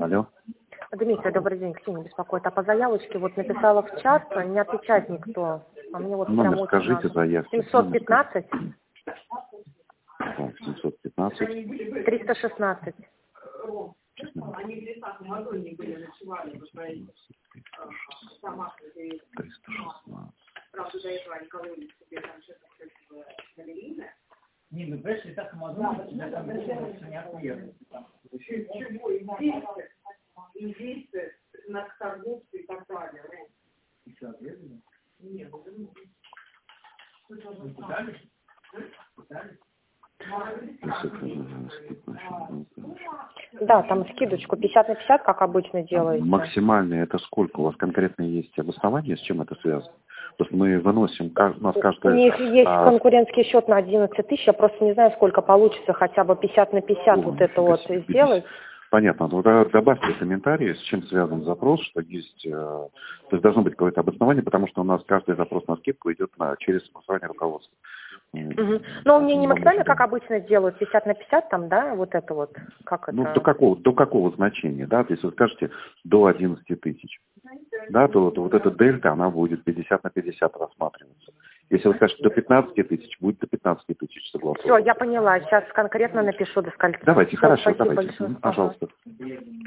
Алло. Дмитрий, добрый день, Ксения беспокоит. А по заявочке вот написала в чат, не отвечает никто. А мне вот Номер прям очень скажите надо. заявки. 715 Так, 715. 316. Они в лесах на Мадонне были, ночевали. 316. Правда, до этого они кололи себе там что-то балерина. Не, ну, знаешь, летах Мадонна, тебя там не отъедут. Индейцы, наркоторговцы и так далее. И что, отъедут? Нет, Вы пытались? Пытались? Да, там скидочку 50 на 50, как обычно делается. Максимальный это сколько? У вас конкретно есть обоснование, с чем это связано? То есть мы выносим, у нас каждый... У них есть конкурентский счет на 11 тысяч, я просто не знаю, сколько получится хотя бы 50 на 50 вот это вот сделать. Понятно. Ну, добавьте комментарии, с чем связан запрос, что есть... То есть должно быть какое-то обоснование, потому что у нас каждый запрос на скидку идет через согласование руководства. Но у меня не максимально, как обычно делают, 50 на 50 там, да, вот это вот, как это? Ну, до какого значения, да? Если вы скажете до 11 тысяч, да, то вот эта дельта, она будет 50 на 50 рассматриваться. Если вы скажете до 15 тысяч, будет до 15 тысяч согласовано. Все, я поняла, сейчас конкретно напишу до скольки. Давайте, Всё, хорошо, спасибо давайте. большое. Пожалуйста. Ага.